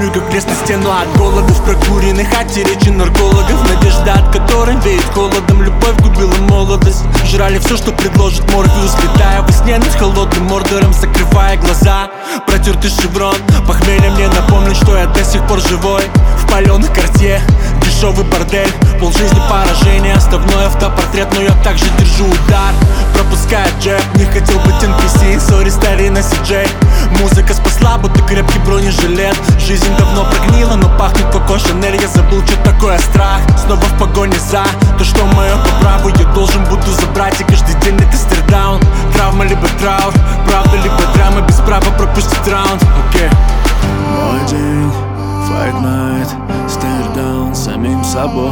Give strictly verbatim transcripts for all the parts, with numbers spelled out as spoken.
Стою как лес на стену от голода, в прокуренной хате речи наркологов. Надежда, от которой веет холодом, любовь губила молодость. Жрали все, что предложит Морфеус, летая во сне над холодным мордором, закрывая глаза. Протертый шеврон, похмелье мне напомнит, что я до сих пор живой. В паленых Картье, дешевый бордель, полжизни поражения, оставной автопортрет, но я также держу удар. Пропуская джеб, не хотел быть эн пи си, сори, старина си джей. Музыка спасла, будто крепкий бронежилет. Жизнь давно прогнила, но пахнет Коко Шанель. Я забыл, что такое страх, снова в погоне за то, что мое по праву я должен буду забрать. И каждый день это стердаун, травма либо траур, правда либо драма, без права пропустить раунд. Окей. Мой день, fight night, stare down самим собой.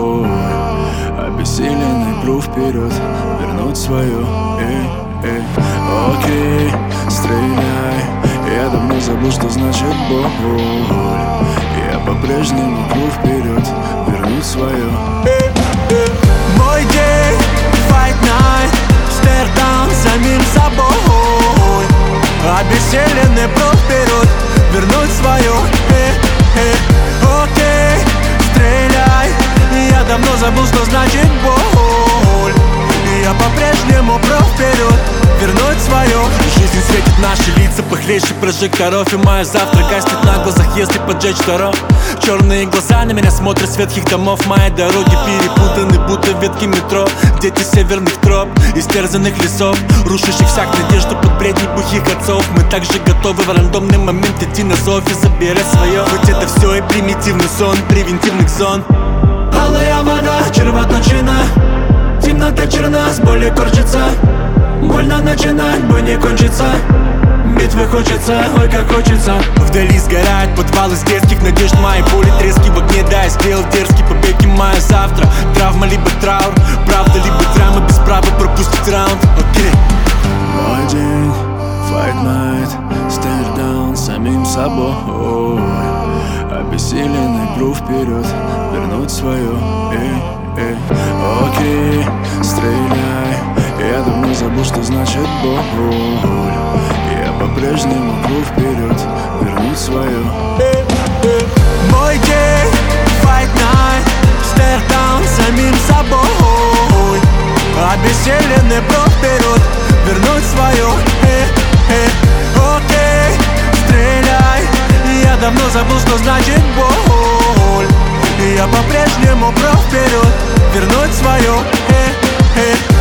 Обессиленный пру вперед, вернуть свое. Эй, эй, окей, стреляй. Я давно забыл, что значит боль. Я по-прежнему пру вперед, вернуть свое. Мой день, fight night, stare down самим собой. Обессиленный пру вперед, вернуть свое. Эй, эй, окей, стреляй. Я давно забыл, что значит боль. Я по-прежнему пру вперед, вернуть свое. Жизнь светит наши лица похлеще прожекторов, и мое завтра гаснет на глазах, если поджечь второй. Черные глаза на меня смотрят с ветхих домов. Мои дороги перепутаны, будто ветки метро. Дети северных троп, истерзанных лесов, рушащих всяк надежду под бредни бухих отцов. Мы также готовы в рандомный момент идти на зов и забирать свое. Хоть это все и примитивный сон превентивных зон. Алая вода, червоточина, темнота черна, с болью корчится. Больно начинать, бой не кончится. Битвы хочется, ой как хочется. Вдали сгорают подвалы с детских надежд. Мои боли, трески в огне, да, я сделал дерзкий побег. И мое завтра, травма либо траур, правда либо драма, без права пропустить раунд. Окей. Мой день, fight night, stare down самим собой. Обессиленный пру вперед, вернуть свое. Эй, эй, окей, стреляй. Я давно забыл, что значит боль. Я по-прежнему пру вперед, вернуть свое. Мой день, fight night, stare down самим собой. Обессиленный пру вперед, вернуть свое. Эй, эй, окей, стреляй. Я давно забыл, что значит боль. Я по-прежнему пру вперед, вернуть свое. Эй, эй.